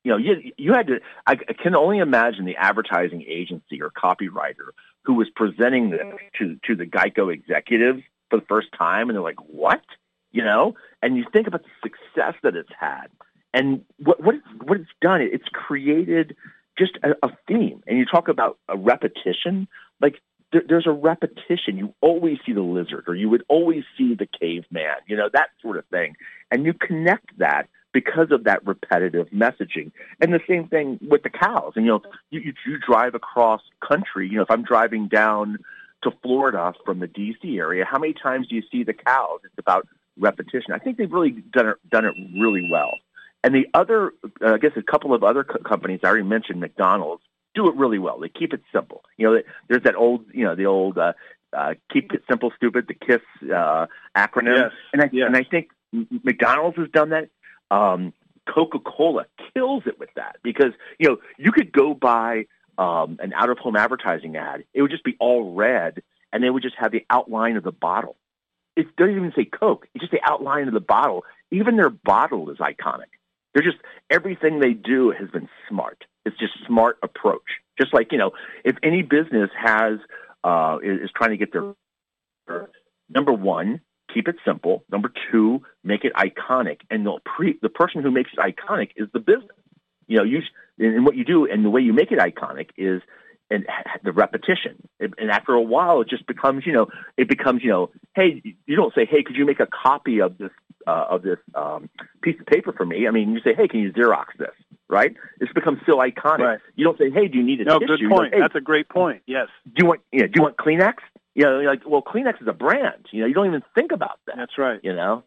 you had to. I can only imagine the advertising agency or copywriter who was presenting this to the Geico executives for the first time, and they're like, "What?" And you think about the success that it's had, and what it's done. It's created just a theme, and you talk about a repetition. Like there's a repetition. You always see the lizard, or you would always see the caveman. That sort of thing, and you connect that because of that repetitive messaging. And the same thing with the cows. And, you drive across country. If I'm driving down to Florida from the D.C. area, how many times do you see the cows? It's about repetition. I think they've really done it really well. And the other, I guess a couple of other companies, I already mentioned McDonald's, do it really well. They keep it simple. There's that old, the old keep it simple, stupid, the KISS acronym. Yes. And I think McDonald's has done that. Coca-Cola kills it with that because, you could go buy an out-of-home advertising ad. It would just be all red, and they would just have the outline of the bottle. It doesn't even say Coke. It's just the outline of the bottle. Even their bottle is iconic. They're just, everything they do has been smart. It's just smart approach. Just like, if any business is trying to get their, number one, keep it simple. Number two, make it iconic. And the person who makes it iconic is the business. And what you do and the way you make it iconic is the repetition. And after a while, it just becomes, hey, you don't say, hey, could you make a copy of this piece of paper for me? I mean, you say, hey, can you Xerox this? Right? It's become so iconic. Right. You don't say, hey, do you need a tissue? Good point. Hey, that's a great point. Yes. Do you want Kleenex? Kleenex is a brand. You don't even think about that. That's right.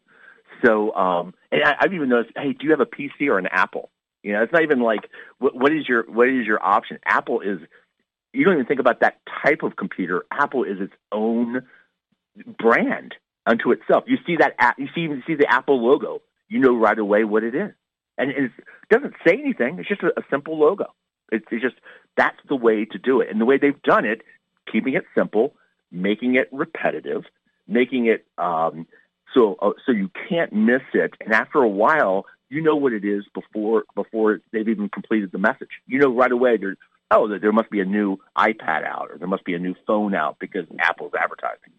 So, and I've even noticed, hey, do you have a PC or an Apple? It's not even like, what is your option? Apple is, you don't even think about that type of computer. Apple is its own brand unto itself. You see that, you see the Apple logo, right away what it is. And it doesn't say anything. It's just a simple logo. It's just, that's the way to do it. And the way they've done it, keeping it simple, making it repetitive, making it so you can't miss it. And after a while, you know what it is before they've even completed the message. Right away, there must be a new iPad out, or there must be a new phone out because Apple's advertising.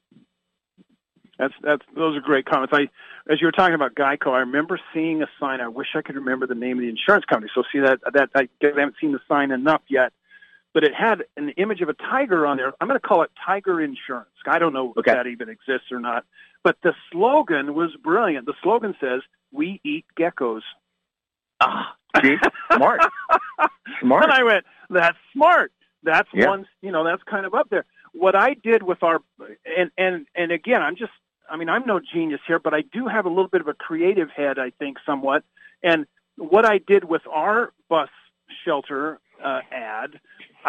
Those are great comments. As you were talking about Geico, I remember seeing a sign. I wish I could remember the name of the insurance company. So see that I haven't seen the sign enough yet. But it had an image of a tiger on there. I'm going to call it Tiger Insurance. I don't know if that even exists or not. But the slogan was brilliant. The slogan says, "We eat geckos." See? Smart. Smart. And I went, that's smart. That's one, that's kind of up there. What I did with our, and again, I'm no genius here, but I do have a little bit of a creative head, I think, somewhat. And what I did with our bus shelter ad,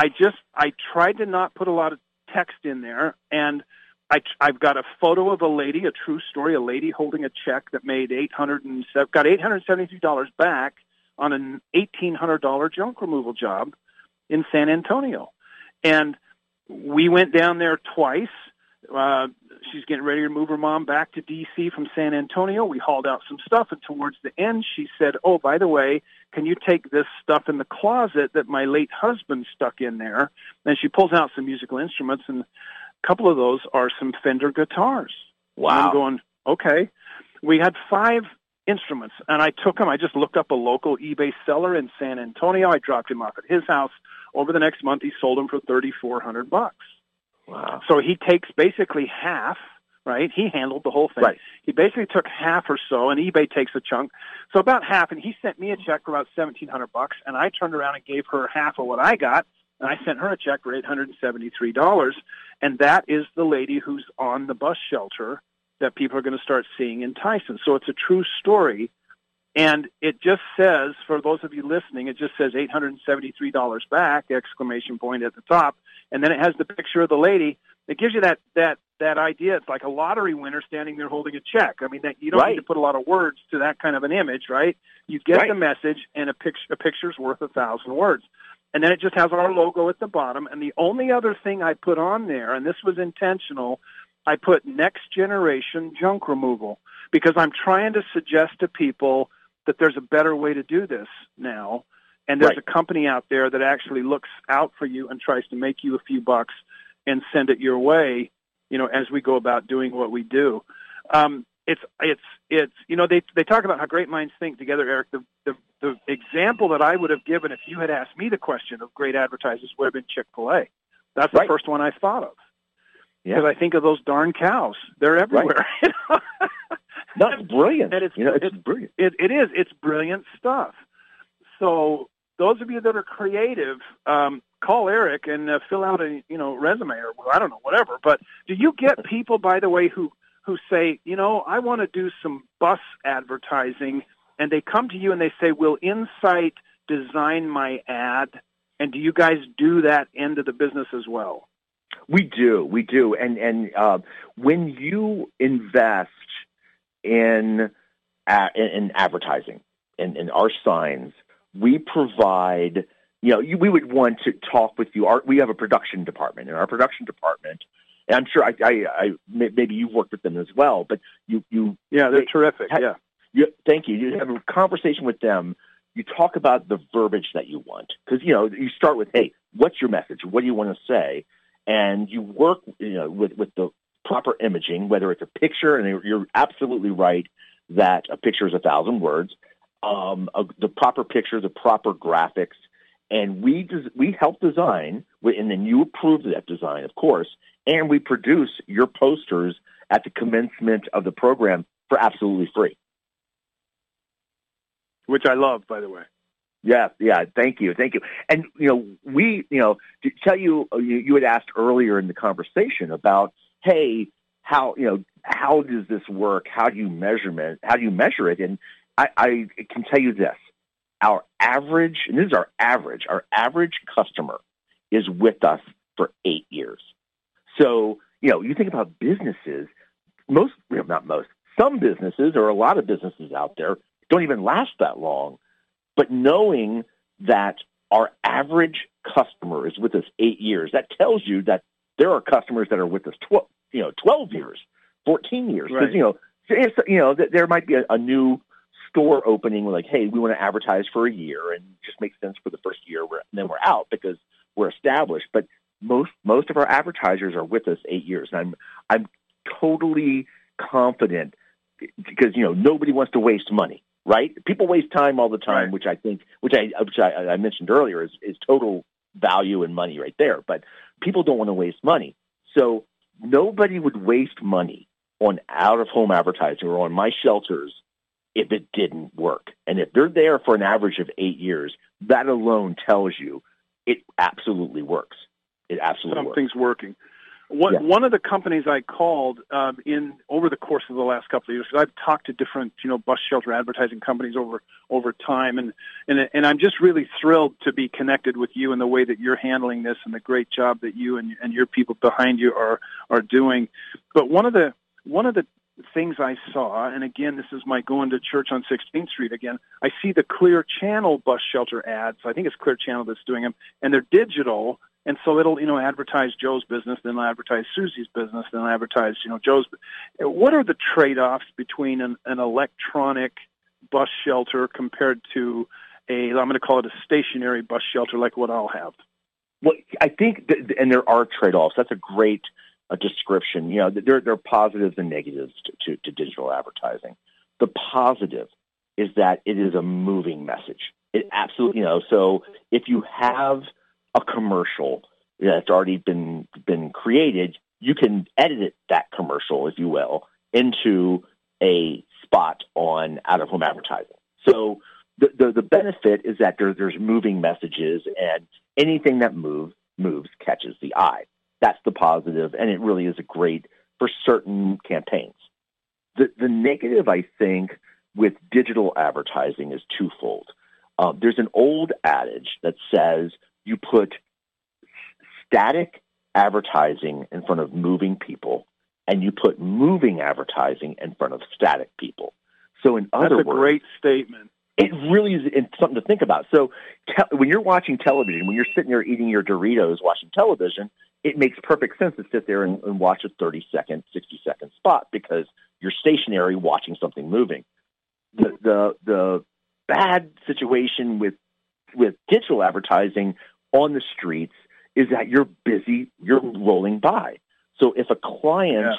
I tried to not put a lot of text in there, and I've got a photo of a lady, a true story, a lady holding a check that made got $873 back on an $1,800 junk removal job in San Antonio. And we went down there twice. She's getting ready to move her mom back to D.C. from San Antonio. We hauled out some stuff, and towards the end, she said, "Oh, by the way, can you take this stuff in the closet that my late husband stuck in there?" And she pulls out some musical instruments, and a couple of those are some Fender guitars. Wow. And I'm going, okay. We had 5 instruments, and I took them. I just looked up a local eBay seller in San Antonio. I dropped him off at his house. Over the next month, he sold them for $3,400. Wow. So he takes basically half, right? He handled the whole thing. Right. He basically took half or so, and eBay takes a chunk. So about half, and he sent me a check for about $1,700, and I turned around and gave her half of what I got, and I sent her a check for $873. And that is the lady who's on the bus shelter that people are going to start seeing in Tyson. So it's a true story. And it just says, for those of you listening, it just says $873 back, exclamation point at the top. And then it has the picture of the lady. It gives you that idea. It's like a lottery winner standing there holding a check. I mean, that you don't need to put a lot of words to that kind of an image, right? You get the message, and a picture's worth 1,000 words. And then it just has our logo at the bottom. And the only other thing I put on there, and this was intentional, I put next generation junk removal, because I'm trying to suggest to people that there's a better way to do this now. And there's a company out there that actually looks out for you and tries to make you a few bucks and send it your way, as we go about doing what we do. It's they talk about how great minds think together, Eric. The example that I would have given if you had asked me the question of great advertisers would have been Chick-fil-A. That's the first one I thought of. Because I think of those darn cows. They're everywhere. Right. That's brilliant. And it's brilliant. It is. It's brilliant stuff. So those of you that are creative, call Eric and fill out a resume or I don't know, whatever. But do you get people, by the way, who say, I want to do some bus advertising, and they come to you and they say, will Insight design my ad? And do you guys do that end of the business as well? We do. And when you invest in advertising and in our signs, we provide, we would want to talk with you. We have a production department, and our production department, and I'm sure I maybe you've worked with them as well, but they're terrific. Thank you. You have a conversation with them. You talk about the verbiage that you want, because you start with, hey, what's your message? What do you want to say? And you work with the proper imaging, whether it's a picture, and you're absolutely right that a picture is 1,000 words. The proper picture, the proper graphics, and we help design, and then you approve that design, of course, and we produce your posters at the commencement of the program for absolutely free. Which I love, by the way. Yeah. Thank you. And we, to tell you, you had asked earlier in the conversation about, hey, how does this work? How do you measure it? And I can tell you this: our average, and this is our average customer is with us for 8 years. So you think about businesses. Some businesses, or a lot of businesses out there, don't even last that long. But knowing that our average customer is with us 8 years, that tells you that there are customers that are with us 12 years, 14 years. Because, there might be a new store opening, like, hey, we want to advertise for a year, and it just makes sense for the first year, and then we're out because we're established. But most of our advertisers are with us 8 years, and I'm totally confident because nobody wants to waste money. Right? People waste time all the time, which I mentioned earlier is total value and money right there. But people don't want to waste money. So nobody would waste money on out-of-home advertising or on my shelters if it didn't work. And if they're there for an average of 8 years, that alone tells you it absolutely works. It absolutely Something's works. working. One of the companies I called over the course of the last couple of years, because I've talked to different bus shelter advertising companies over time, and I'm just really thrilled to be connected with you and the way that you're handling this and the great job that you and your people behind you are doing. But one of the things I saw, and again, this is my going to church on 16th Street again, I see the Clear Channel bus shelter ads. I think it's Clear Channel that's doing them, and they're digital. And so it'll, advertise Joe's business, then it'll advertise Susie's business, then it'll advertise, Joe's. What are the trade-offs between an electronic bus shelter compared to I'm going to call it a stationary bus shelter like what I'll have? Well, I think, and there are trade-offs. That's a great description. There are positives and negatives to digital advertising. The positive is that it is a moving message. It absolutely, so if you have a commercial that's already been created, you can edit that commercial, if you will, into a spot on out-of-home advertising. So the benefit is that there's moving messages, and anything that moves catches the eye. That's the positive, and it really is great for certain campaigns. The negative, I think, with digital advertising is twofold. There's an old adage that says you put static advertising in front of moving people, and you put moving advertising in front of static people. So in other words, that's a great statement. It really is something to think about. So when you're watching television, when you're sitting there eating your Doritos watching television, it makes perfect sense to sit there and watch a 30-second, 60-second spot because you're stationary watching something moving. The bad situation with digital advertising on the streets is that you're busy, you're rolling by. So if a client,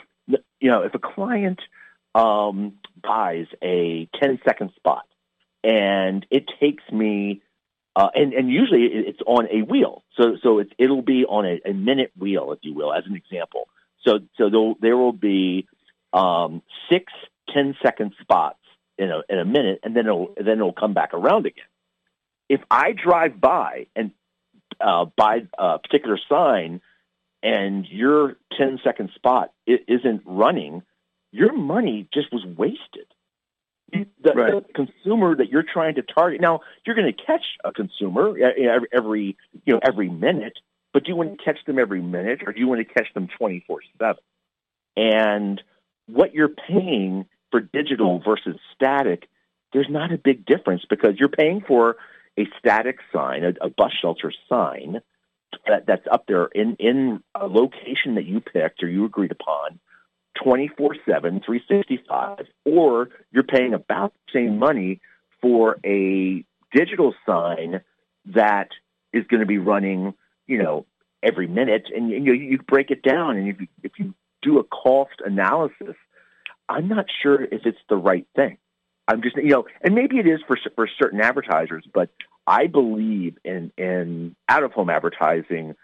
buys a 10-second spot, and it takes me, and usually it's on a wheel, so it'll be on a minute wheel, if you will, as an example. So there will be 6 10-second spots in a minute, and then it'll come back around again. If I drive by and buy a particular sign, and your 10-second spot isn't running, your money just was wasted. The consumer that you're trying to target, now you're going to catch a consumer every minute, but do you want to catch them every minute, or do you want to catch them 24/7? And what you're paying for digital versus static, there's not a big difference, because you're paying for a static sign, a bus shelter sign that's up there in a location that you picked or you agreed upon, 24/7, 365, or you're paying about the same money for a digital sign that is going to be running, every minute. And you break it down, and if you do a cost analysis, I'm not sure if it's the right thing. I'm just, and maybe it is for certain advertisers, but I believe in out-of-home advertising.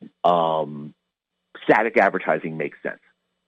Static advertising makes sense.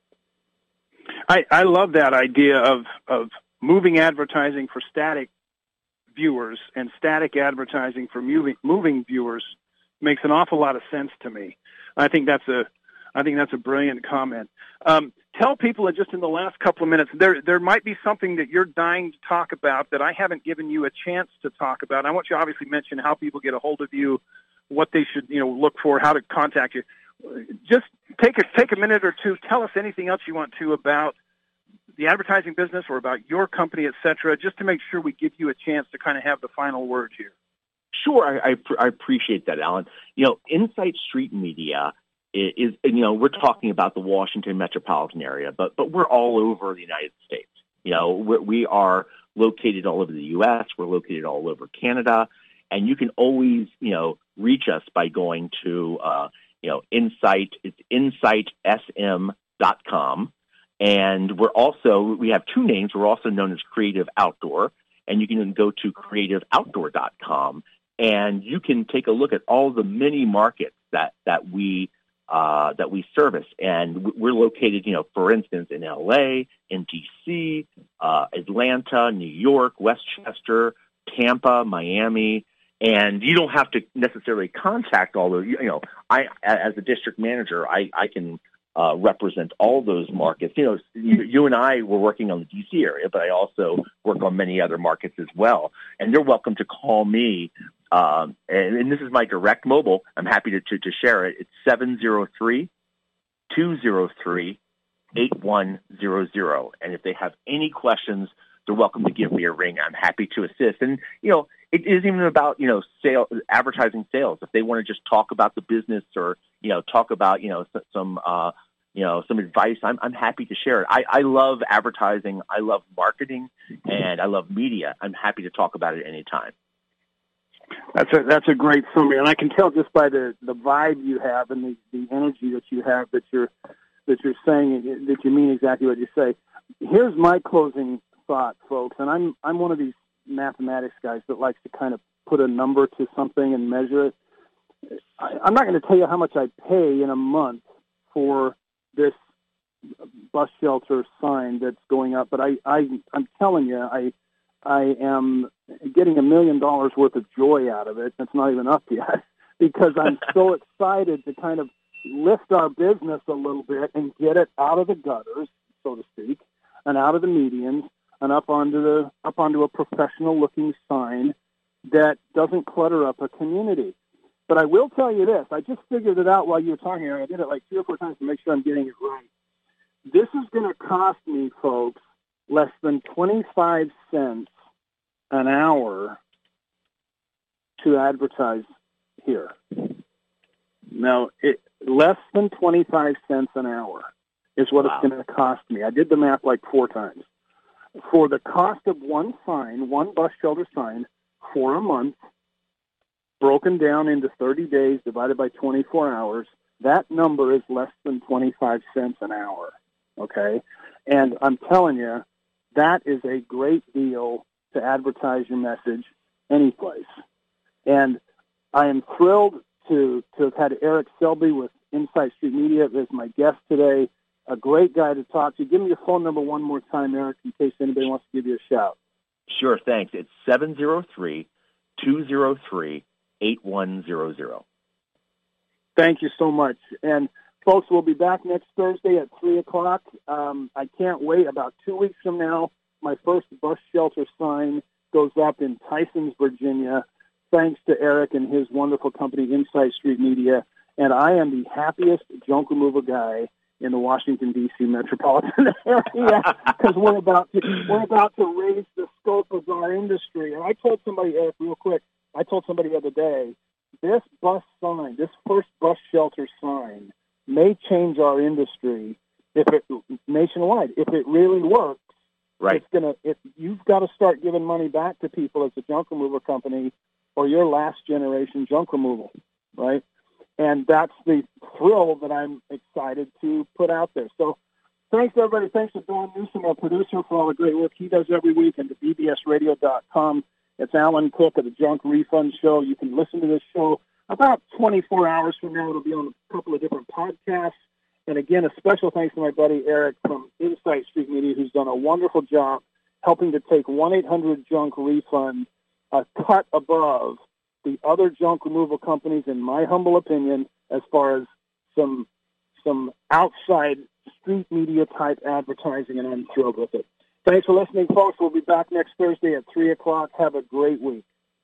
I love that idea of moving advertising for static viewers and static advertising for moving viewers. Makes an awful lot of sense to me. I think that's a brilliant comment. Tell people just in the last couple of minutes, there might be something that you're dying to talk about that I haven't given you a chance to talk about. I want you to obviously mention how people get a hold of you, what they should look for, how to contact you. Just take a minute or two. Tell us anything else you want to about the advertising business or about your company, et cetera, just to make sure we give you a chance to kind of have the final word here. Sure, I appreciate that, Alan. Insight Street Media is we're talking about the Washington metropolitan area, but we're all over the United States. We are located all over the U.S. We're located all over Canada, and you can always reach us by going to Insight. It's insightsm.com, and we have two names. We're also known as Creative Outdoor, and you can go to creativeoutdoor.com, and you can take a look at all the many markets that we service. And we're located, for instance, in LA, in DC, Atlanta, New York, Westchester, Tampa, Miami. And you don't have to necessarily contact all those. I, as a district manager, I can represent all those markets. You and I were working on the DC area, but I also work on many other markets as well. And you're welcome to call me. And this is my direct mobile. I'm happy to share it. It's 703-203-8100. And if they have any questions, they're welcome to give me a ring. I'm happy to assist. And, it isn't even about, advertising sales. If they want to just talk about the business or, talk about, some advice, I'm happy to share it. I love advertising. I love marketing, and I love media. I'm happy to talk about it anytime. That's a great summary, and I can tell just by the vibe you have and the energy that you have that you're saying that you mean exactly what you say. Here's my closing thought, folks, and I'm one of these mathematics guys that likes to kind of put a number to something and measure it. I'm not going to tell you how much I pay in a month for this bus shelter sign that's going up, but I'm telling you, I am getting $1 million worth of joy out of it. It's not even up yet, because I'm so excited to kind of lift our business a little bit and get it out of the gutters, so to speak, and out of the medians and up onto a professional-looking sign that doesn't clutter up a community. But I will tell you this. I just figured it out while you were talking. I did it like 3 or 4 times to make sure I'm getting it right. This is going to cost me, folks, less than 25 cents an hour to advertise here. Now, less than 25 cents an hour is what it's going to cost me. I did the math like 4 times. For the cost of one sign, one bus shelter sign, for a month, broken down into 30 days divided by 24 hours, that number is less than 25 cents an hour, okay? And I'm telling you, that is a great deal to advertise your message anyplace. And I am thrilled to have had Eric Selby with Insight Street Media as my guest today. A great guy to talk to. Give me your phone number one more time, Eric, in case anybody wants to give you a shout. Sure, thanks. It's 703-203-8100. Thank you so much. And, folks, we'll be back next Thursday at 3 o'clock. I can't wait. About 2 weeks from now, my first bus shelter sign goes up in Tysons, Virginia, thanks to Eric and his wonderful company, Insight Street Media. And I am the happiest junk removal guy in the Washington, D.C. metropolitan area because we're about to raise the scope of our industry. And I told somebody, Eric, real quick, the other day, this bus sign, this first bus shelter sign, may change our industry nationwide. If it really works, right? You've got to start giving money back to people as a junk removal company, or your last generation junk removal, right? And that's the thrill that I'm excited to put out there. So thanks, everybody. Thanks to Don Newsom, our producer, for all the great work he does every week, and to bbsradio.com. It's Alan Cook of the Junk Refund Show. You can listen to this show about 24 hours from now. It'll be on a couple of different podcasts. And again, a special thanks to my buddy Eric from Insight Street Media, who's done a wonderful job helping to take 1-800-JUNK-REFUND a cut above the other junk removal companies, in my humble opinion, as far as some outside street media type advertising, and I'm thrilled with it. Thanks for listening, folks. We'll be back next Thursday at 3 o'clock. Have a great week.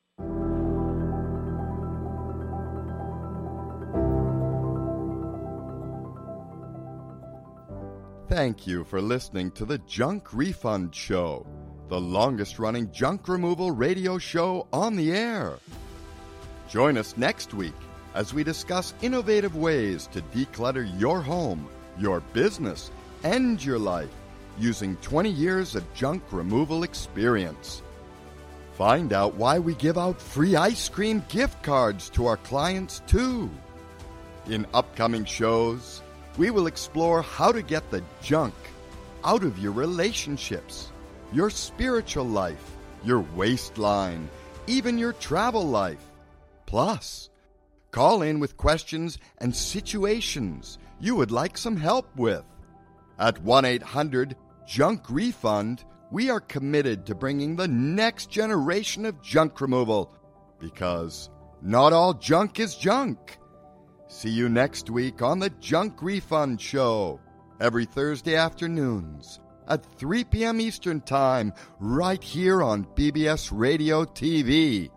Thank you for listening to the Junk Refund Show, the longest-running junk removal radio show on the air. Join us next week as we discuss innovative ways to declutter your home, your business, and your life using 20 years of junk removal experience. Find out why we give out free ice cream gift cards to our clients, too. In upcoming shows, we will explore how to get the junk out of your relationships, your spiritual life, your waistline, even your travel life. Plus, call in with questions and situations you would like some help with. At 1-800-JUNK-REFUND, we are committed to bringing the next generation of junk removal, because not all junk is junk. See you next week on the Junk Refund Show, every Thursday afternoons at 3 p.m. Eastern Time, right here on BBS Radio TV.